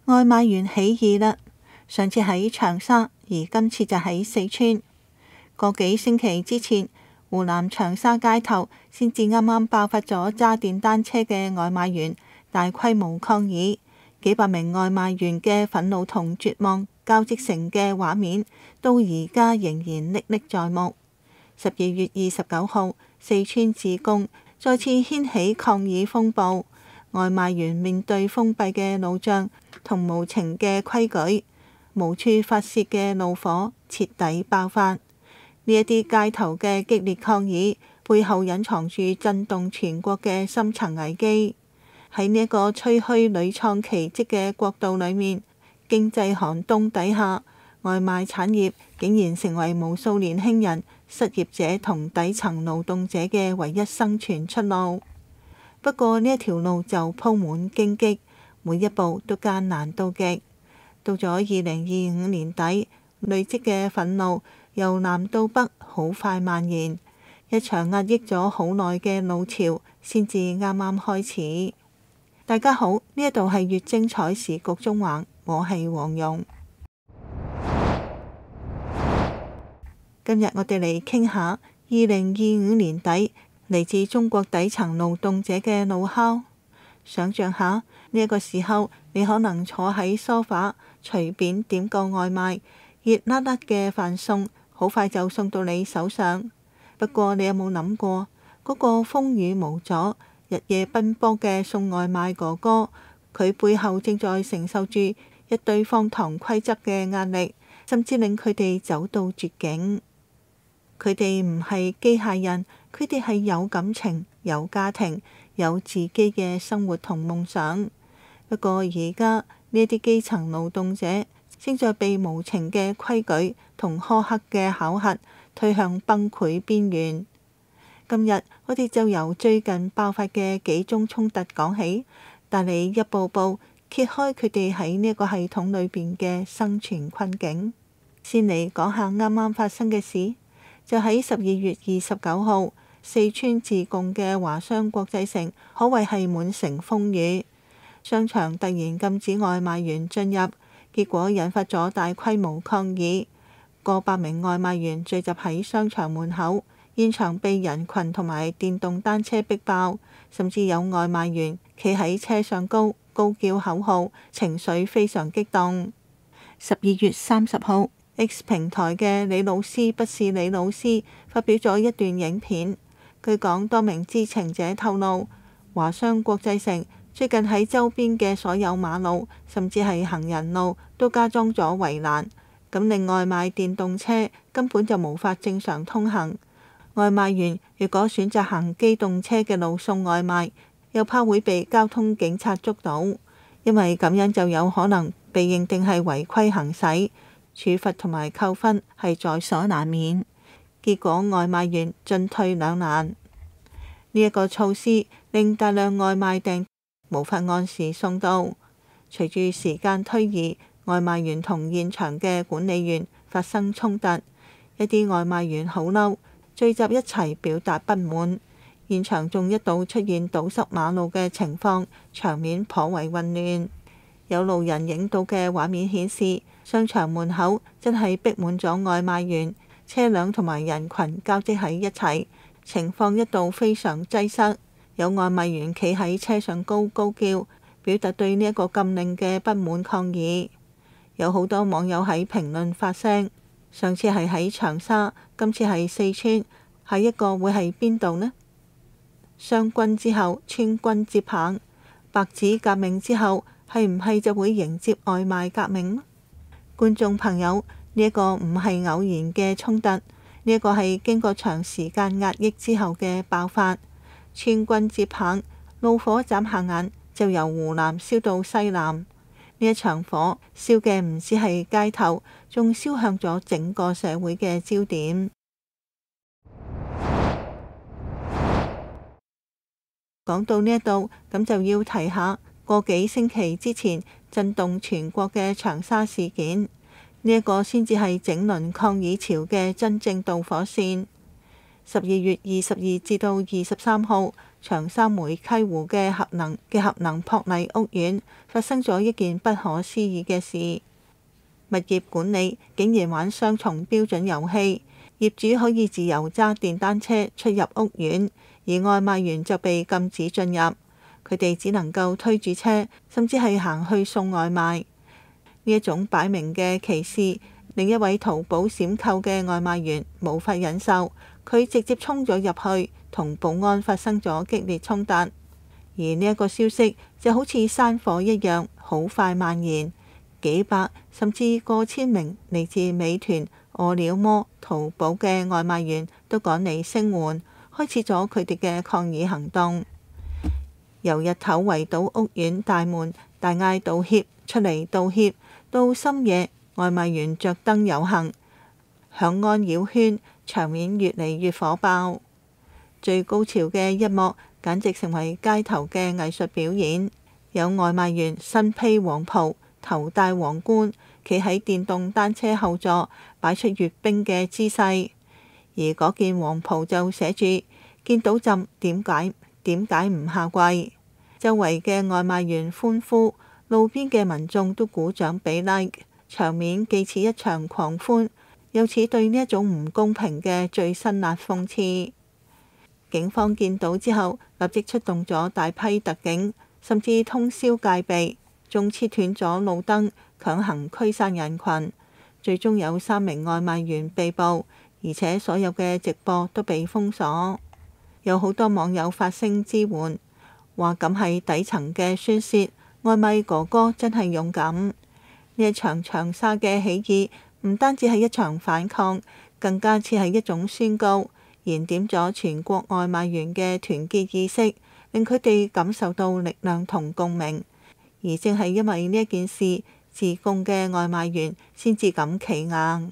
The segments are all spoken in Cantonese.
外賣員起義啦！上次喺長沙，而今次就喺四川。個幾星期之前，湖南長沙街頭先至啱啱爆發咗揸電單車嘅外賣員大規模抗議，幾百名外賣員嘅憤怒同絕望交織成嘅畫面，到而家仍然歷歷在目。12月29號，四川自貢再次掀起抗議風暴，外賣員面對封閉嘅路障同無情嘅規矩，無處發洩嘅怒火徹底爆發。呢一啲街頭嘅激烈抗議背後隱藏住震動全國嘅深層危機。喺呢一個吹噓屢創奇蹟嘅國度裏面，經濟寒冬底下，外賣產業竟然成為無數年輕人、失業者同底層勞動者嘅唯一生存出路。不過呢一條路就鋪滿荊棘，每一步都艱難到極。到咗2025年底，累積嘅憤怒由南到北好快蔓延，一場壓抑咗好耐嘅怒潮先至啱啱開始。大家好，呢一度係粵精彩時局中橫，我係黃蓉。今日我哋嚟傾下2025年底嚟自中國底層勞動者嘅怒吼。想像下呢一個時候，你可能坐喺梳化隨便點個外賣，熱辣辣嘅飯餸好快就送到你手上。不過你有冇諗過嗰個風雨無阻、日夜奔波嘅送外賣哥哥，佢背後正在承受住一堆荒唐規則嘅壓力，甚至令佢哋走到絕境。佢哋唔係機械人，佢哋係有感情、有家庭、有自己嘅生活同夢想。不過而家呢啲基層勞動者正在被無情嘅規矩同苛刻嘅考核推向崩潰邊緣。今日我哋就由最近爆發嘅幾宗衝突講起，帶你一步步揭開佢哋喺呢個系統裏邊嘅生存困境。先嚟講下啱啱發生嘅事，就喺12月29號，四川自貢嘅華商國際城可謂係滿城風雨，商場突然禁止外賣員進入，結果引發咗大規模抗議，過百名外賣員聚集喺商場門口。現場被人群同埋電動單車逼爆，甚至有外賣員企喺車上高叫口號，情緒非常激動。12月30號，X 平台嘅李老師不是李老師發表咗一段影片，據講多名知情者透露，華商國際城最近喺周邊嘅所有馬路，甚至係行人路都加裝咗圍欄，咁令外賣電動車根本就無法正常通行。外賣員如果選擇行機動車嘅路送外賣，又怕會被交通警察捉到，因為咁樣就有可能被認定係違規行駛，處罰同埋扣分係在所難免。結果外賣員進退兩難。呢一個措施令大量外賣訂無法按時送到。隨住時間推移，外賣員同現場嘅管理員發生衝突，一啲外賣員好嬲，聚集一齊表達不滿，現場仲一度出現堵塞馬路嘅情況，場面頗為混亂。有路人影到嘅畫面顯示，商場門口真係逼滿咗外賣員，車輛同埋人群交織喺一齊，情況一度非常擠塞。有外賣員企喺車上高叫，表達對呢一個禁令嘅不滿抗議。有好多網友喺評論發聲。上次係喺長沙，今次係四川，下一個會係邊度呢？湘軍之後，川軍接棒，白紙革命之後，係唔係就會迎接外賣革命呢？觀眾朋友，呢一個唔係偶然嘅衝突，呢一個係經過長時間壓抑之後嘅爆發。川軍接棒，怒火眨下眼就由湖南燒到西南。呢一場火燒嘅唔止係街頭，仲燒向咗整個社會嘅焦點。講到呢一度，咁就要提下個幾星期之前震動全國嘅長沙事件，呢一個先至係整輪抗議潮嘅真正導火線。 12月22至到23號，長沙灣溪湖嘅核能撲泥屋苑發生咗一件不可思議嘅事。物業管理竟然玩雙重標準遊戲，業主可以自由揸電單車出入屋苑，而外賣員就被禁止進入，佢哋只能夠推住車，甚至係行去送外賣。呢一種擺明嘅歧視，另一位淘寶閃購嘅外賣員無法忍受，佢直接衝咗入去，同保安發生咗激烈衝突。而呢一個消息就好似山火一樣，好快蔓延，幾百甚至過千名嚟自美團、餓了麼、淘寶嘅外賣員都趕嚟聲援，開始咗佢哋嘅抗議行動。由日頭圍堵屋苑大門，大嗌道歉，出嚟道歉，到深夜外賣員着燈遊行，響安繞圈，場面越嚟越火爆。最高潮嘅一幕簡直成為街頭嘅藝術表演，有外賣員身披黃袍，頭戴皇冠，企喺電動單車後座，擺出閱兵嘅姿勢。而嗰件黃袍就寫住見到朕點解唔下跪。周圍嘅外賣員歡呼，路邊嘅民眾都鼓掌俾 like， 場面既似一場狂歡，又似對呢一種唔公平嘅最辛辣諷刺。警方見到之後，立即出動咗大批特警，甚至通宵戒備，仲切斷咗路燈，強行驅散人群。最終有3名外賣員被捕，而且所有嘅直播都被封鎖。有好多網友發聲支援，話咁係底層嘅宣泄，外賣哥哥真係勇敢。呢一場長沙嘅起義唔單止係一場反抗，更加似係一種宣告，燃點咗全國外賣員嘅團結意識，令佢哋感受到力量同共鳴。而正係因為呢一件事，自貢嘅外賣員先至敢企硬。呢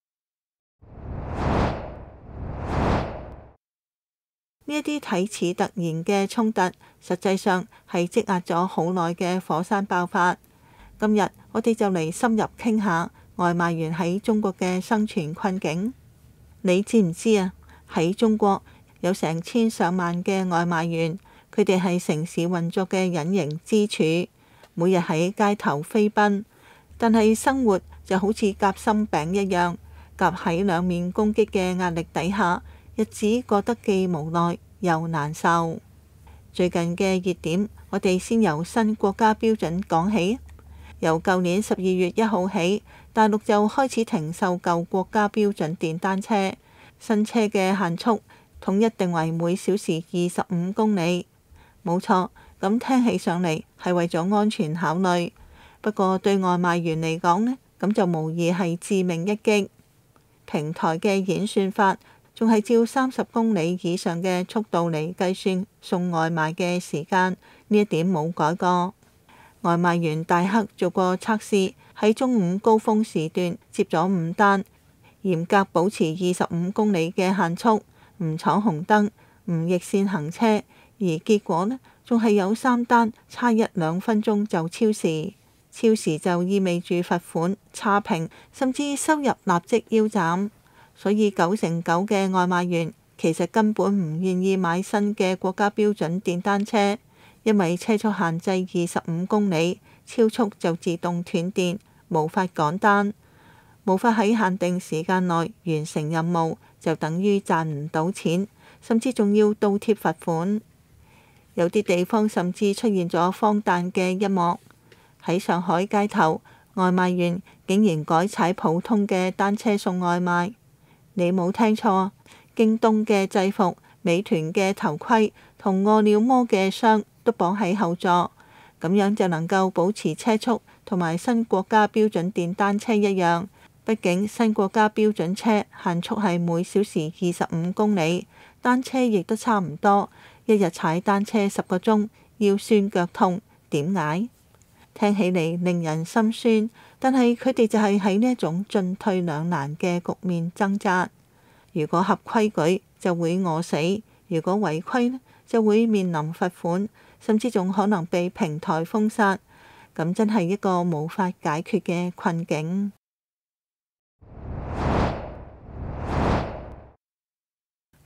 一啲睇似突然嘅衝突，實際上係積壓咗好耐嘅火山爆發。今日我哋就嚟深入傾下外賣員喺中國嘅生存困境。你知唔知啊？喺中國有成千上萬嘅外賣員，佢哋係城市運作嘅隱形支柱，每日喺街頭飛奔，但係生活就好似夾心餅一樣，夾喺兩面攻擊嘅壓力底下，日子過得既無奈又難受。最近嘅熱點，我哋先由新國家標準講起。由舊年12月1號起，大陸就開始停售舊國家標準電單車。新車嘅限速統一定為每小時25公里，冇錯，咁聽起上嚟係為咗安全考慮。不過對外賣員嚟講呢，咁就無疑係致命一擊。平台嘅演算法仲係照30公里以上嘅速度嚟計算送外賣嘅時間，呢一點冇改過。外賣員大黑做過測試，喺中午高峰時段接咗5單。嚴格保持25公里嘅限速，唔闖紅燈，唔逆線行車，而結果呢，仲係有3單差1-2分鐘就超時。超時就意味住罰款、差評，甚至收入立即腰斬。所以99%嘅外賣員其實根本唔願意買新嘅國家標準電單車，因為車速限制25公里，超速就自動斷電，無法趕單。無法喺限定時間內完成任務，就等於賺唔到錢，甚至仲要倒貼罰款。有啲地方甚至出現咗荒誕嘅一幕，喺上海街頭，外賣員竟然改踩普通嘅單車送外賣。你冇聽錯，京東嘅制服、美團嘅頭盔同餓了麼嘅箱都綁喺後座，咁樣就能夠保持車速同埋新國家標準電單車一樣。畢竟新國家標準車限速係每小時25公里，單車亦都差唔多。一日踩單車10個鐘，腰酸腳痛，點捱？聽起嚟令人心酸，但係佢哋就係喺呢一種進退兩難嘅局面掙扎。如果合規矩就會餓死，如果違規呢就會面臨罰款，甚至仲可能被平台封殺。咁真係一個無法解決嘅困境。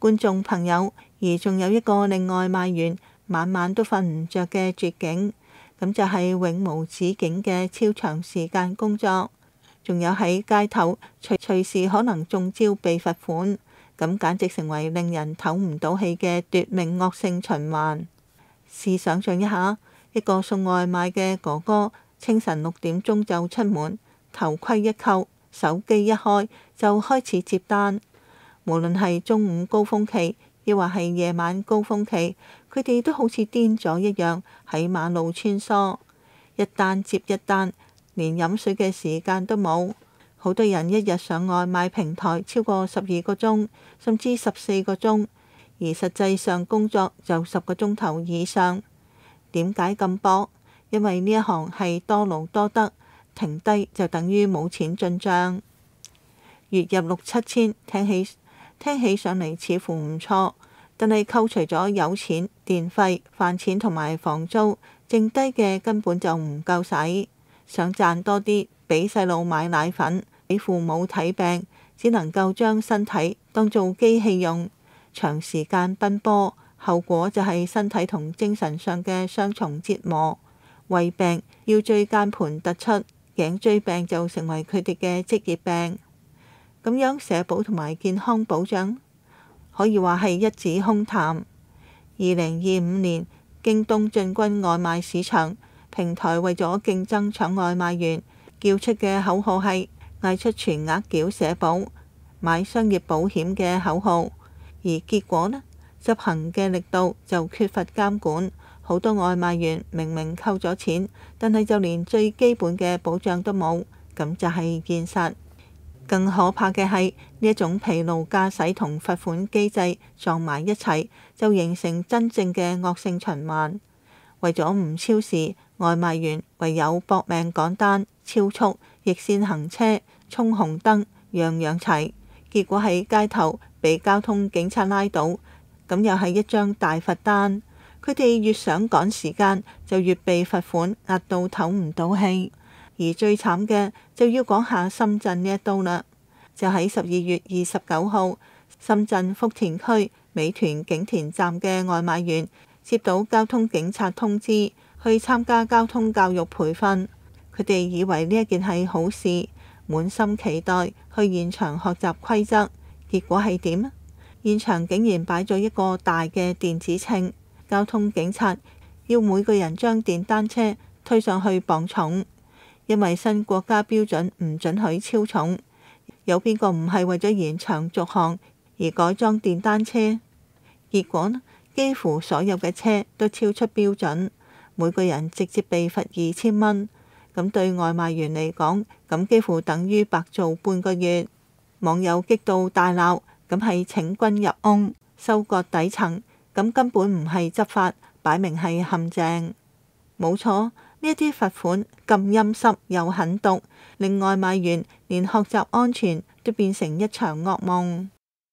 觀眾朋友，而仲有一個令外賣員晚晚都瞓唔着嘅絕境，咁就係永無止境嘅超長時間工作，仲有喺街頭隨時可能中招被罰款，咁簡直成為令人唞唔到氣嘅奪命惡性循環。試想像一下，一個送外賣嘅哥哥，清晨6點鐘就出門，頭盔一扣，手機一開就開始接單。無論係中午高峰期，亦或係夜晚高峰期，佢哋都好似癲咗一樣喺馬路穿梭，一單接一單，連飲水嘅時間都冇。好多人一日上外賣平台超過12個鐘，甚至14個鐘，而實際上工作就10個鐘頭以上。點解咁搏？因為呢一行係多勞多得，停低就等於冇錢進帳。月入6、7千，聽起上嚟似乎唔錯，但係扣除咗油錢、電費、飯錢同埋房租，剩低嘅根本就唔夠使。想賺多啲，俾細路買奶粉，俾父母睇病，只能夠將身體當做機器用，長時間奔波，後果就係身體同精神上嘅雙重折磨。胃病、腰椎間盤突出、頸椎病就成為佢哋嘅職業病。咁樣社保同埋健康保障可以話係一紙空談。2025年，京東進軍外賣市場，平台為咗競爭搶外賣員，叫出嘅口號係嗌出全額繳社保、買商業保險嘅口號，而結果呢，執行嘅力度就缺乏監管。好多外賣員明明扣咗錢，但係就連最基本嘅保障都冇，咁就係現實。更可怕嘅係呢一種疲勞駕駛同罰款機制撞埋一齊，就形成真正嘅惡性循環。為咗唔超時，外賣員唯有搏命趕單、超速、逆線行車、衝紅燈，樣樣齊。結果喺街頭被交通警察拉到，咁又係一張大罰單。佢哋越想趕時間，就越被罰款壓到唞唔到氣。而最慘嘅就要講下深圳呢一刀啦，就喺12月29號，深圳福田區美團景田站嘅外賣員接到交通警察通知，去參加交通教育培訓。佢哋以為呢一件係好事，滿心期待去現場學習規則。結果係點？現場竟然擺咗一個大嘅電子秤，交通警察要每個人將電單車推上去磅重。因為新國家標準唔准許超重，有邊個唔係為咗延長續航而改裝電單車？結果呢，幾乎所有嘅車都超出標準，每個人直接被罰2000蚊。咁對外賣員嚟講，咁幾乎等於白做半個月。網友激到大鬧，咁係請君入瓮，收割底層，咁根本唔係執法，擺明係陷阱。冇錯。呢一啲罰款咁陰濕又狠毒，令外賣員連學習安全都變成一場噩夢。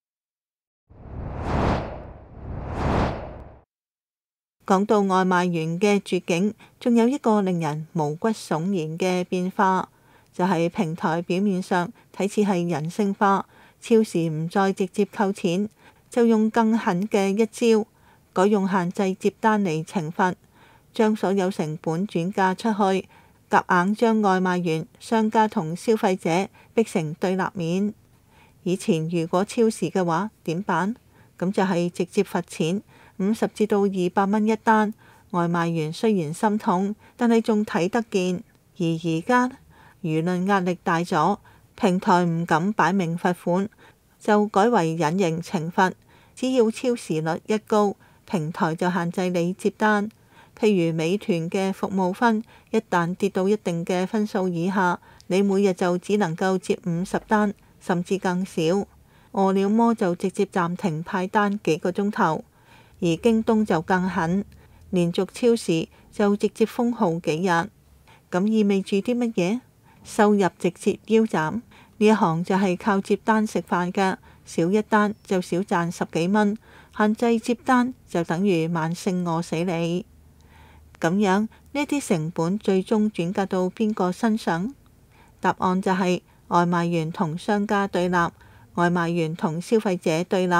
講到外賣員嘅絕境，仲有一個令人毛骨悚然嘅變化，就係平台表面上睇似係人性化，超時唔再直接扣錢，就用更狠嘅一招，改用限制接單嚟懲罰。將所有成本轉嫁出去，夾硬將外賣員、商家同消費者逼成對立面。以前如果超時嘅話點辦？咁就係直接罰錢，50至到200蚊一單。外賣員雖然心痛，但係仲睇得見。而家輿論壓力大咗，平台唔敢擺明罰款，就改為隱形懲罰。只要超時率一高，平台就限制你接單。譬如美團嘅服務分，一旦跌到一定嘅分數以下，你每日就只能夠接50單，甚至更少。餓了麼就直接暫停派單幾個鐘頭，而京東就更狠，連續超時就直接封號幾日。咁意味住啲乜嘢？收入直接腰斬。呢一行就係靠接單食飯㗎，少一單就少賺10幾蚊，限制接單就等於慢性餓死你。咁樣呢啲成本最終轉嫁到邊個身上？答案就係外賣員同商家對立，外賣員同消費者對立，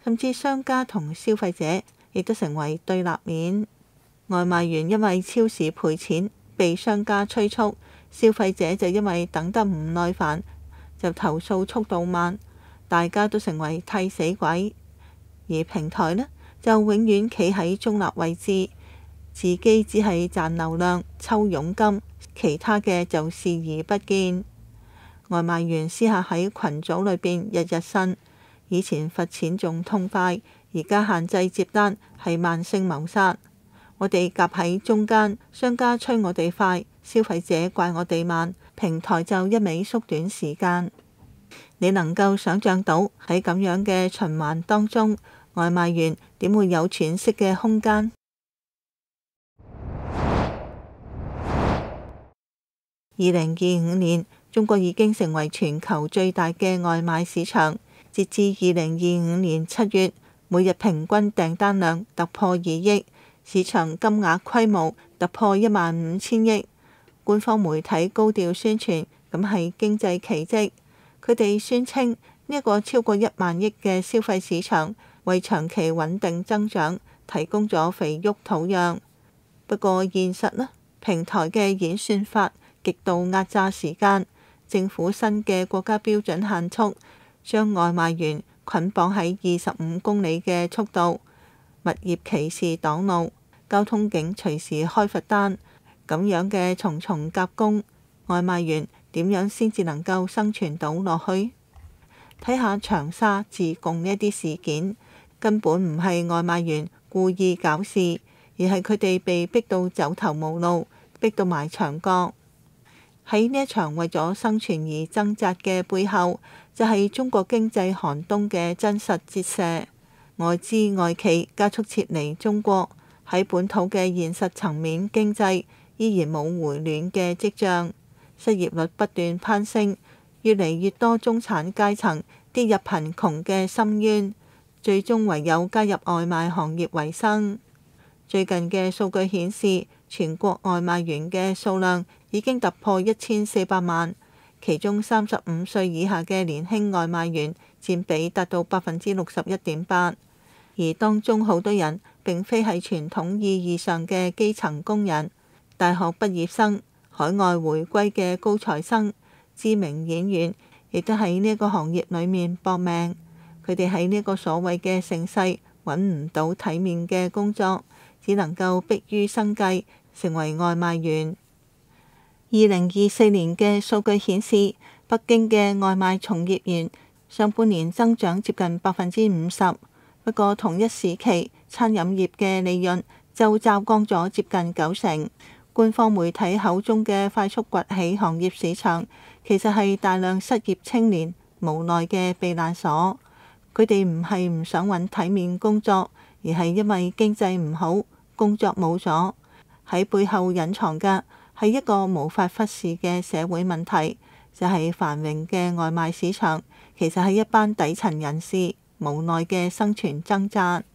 甚至商家同消費者亦都成為對立面。外賣員因為超時賠錢被商家催促，消費者就因為等得唔耐煩就投訴速度慢，大家都成為替死鬼。而平台呢，就永遠企喺中立位置，自己只係賺流量、抽佣金，其他嘅就視而不見。外賣員私下喺群組裏邊日日呻，以前罰錢仲痛快，而家限制接單係慢性謀殺。我哋夾喺中間，商家催我哋快，消費者怪我哋慢，平台就一味縮短時間。你能夠想像到喺咁樣嘅循環當中，外賣員點會有喘息嘅空間？2025年，中國已經成為全球最大嘅外賣市場。截至2025年7月，每日平均訂單量突破2億，市場金額規模突破15000億。官方媒體高調宣傳，咁係經濟奇蹟。佢哋宣稱呢一個超過1萬億嘅消費市場，為長期穩定增長提供咗肥沃土壤。不過現實呢，平台嘅演算法極度壓榨時間，政府新嘅國家標準限速將外賣員捆綁喺25公里嘅速度，物業歧視擋路，交通警隨時開罰單，咁樣嘅重重夾攻，外賣員點樣先至能夠生存到落去？睇下長沙、自貢呢啲事件，根本唔係外賣員故意搞事，而係佢哋被逼到走投無路，逼到埋牆角。喺呢一場為咗生存而掙扎嘅背後，就係中國經濟寒冬嘅真實折射。外資外企加速撤離中國，喺本土嘅現實層面經濟依然冇回暖嘅跡象，失業率不斷攀升，越嚟越多中產階層跌入貧窮嘅深淵，最終唯有加入外賣行業為生。最近嘅數據顯示，全國外賣員嘅數量已經突破1400萬，其中35歲以下嘅年輕外賣員佔比達到61.8%，而當中好多人並非係傳統意義上嘅基層工人，大學畢業生、海外回歸嘅高材生、知名演員，亦都喺呢個行業裏面搏命。佢哋喺呢個所謂嘅盛世揾唔到體面嘅工作，只能夠迫於生計成為外賣員。2024年嘅數據顯示，北京嘅外賣從業員上半年增長接近50%，不過同一時期餐飲業嘅利潤就驟降咗接近90%。官方媒體口中嘅快速崛起行業市場，其實係大量失業青年無奈嘅避難所。佢哋唔係唔想揾體面工作，而係因為經濟唔好，工作冇咗。喺背後隱藏嘅係一個無法忽視嘅社會問題，就係繁榮嘅外賣市場其實係一班底層人士無奈嘅生存掙扎。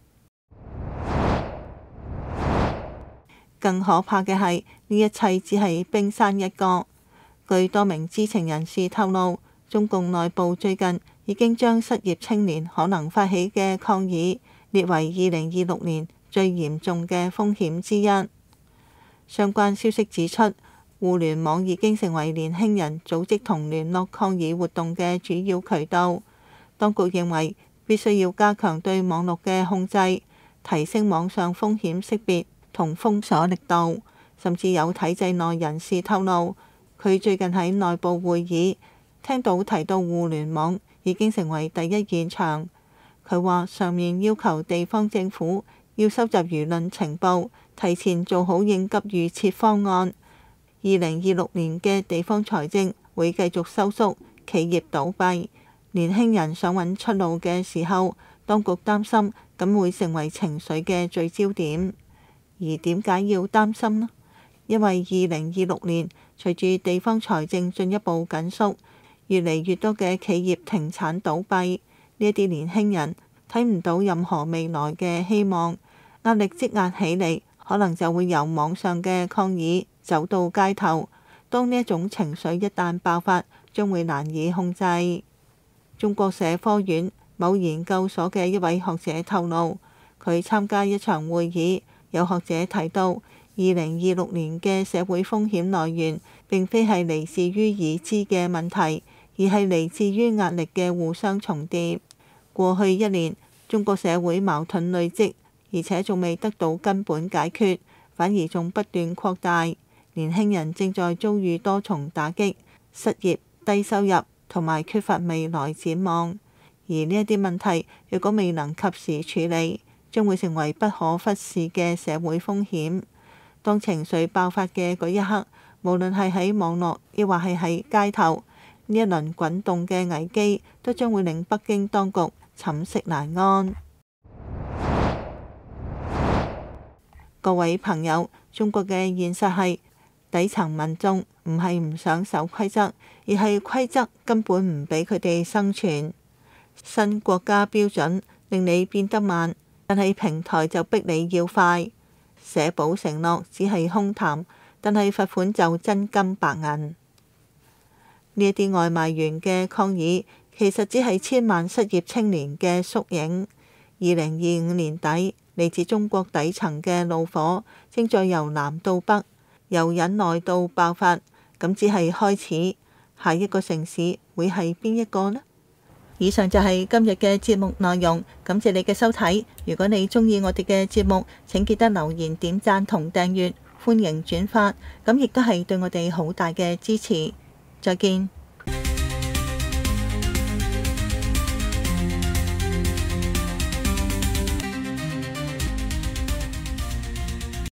更可怕嘅係呢一切只係冰山一角。據多名知情人士透露，中共內部最近已經將失業青年可能發起嘅抗議列為2026年最嚴重嘅風險之一。相關消息指出，互聯網已經成為年輕人組織同聯絡抗議活動嘅主要渠道。當局認為必須要加強對網絡嘅控制，提升網上風險識別同封鎖力度。甚至有體制內人士透露，佢最近喺內部會議聽到提到互聯網已經成為第一現場。佢話上面要求地方政府要收集輿論情報，提前做好應急預設方案。2026年嘅地方財政會繼續收縮，企業倒閉，年輕人想揾出路嘅時候，當局擔心咁會成為情緒嘅聚焦點。而點解要擔心呢？因為2026年隨住地方財政進一步緊縮，越嚟越多嘅企業停產倒閉，呢啲年輕人睇唔到任何未來嘅希望，壓力積壓起嚟，可能就會由網上嘅抗議走到街頭。當呢一種情緒一旦爆發，將會難以控制。中國社科院某研究所嘅一位學者透露，佢參加一場會議，有學者提到2026年嘅社會風險來源並非係嚟自於已知嘅問題，而係嚟自於壓力嘅互相重疊。過去1年，中國社會矛盾累積，而且仲未得到根本解決，反而仲不斷擴大。年輕人正在遭遇多重打擊，失業、低收入同埋缺乏未來展望。而呢一啲問題，若果未能及時處理，將會成為不可忽視嘅社會風險。當情緒爆發嘅嗰一刻，無論係喺網絡，亦或係喺街頭，呢一輪滾動嘅危機，都將會令北京當局寢食難安。各位朋友，中國嘅現實係底層民眾唔係唔想守規則，而係規則根本唔俾佢哋生存。新國家標準令你變得慢，但係平台就逼你要快。社保承諾只係空談，但係罰款就真金白銀。呢一啲外賣員嘅抗議，其實只係千萬失業青年嘅縮影。2025年底，嚟自中國底層嘅怒火正在由南到北，由忍耐到爆發，咁只係開始。下一個城市會係邊一個呢？以上就係今日嘅節目內容，感謝你嘅收睇。如果你鍾意我哋嘅節目，請記得留言、點讚同訂閱，歡迎轉發，咁亦都係對我哋好大嘅支持。再見。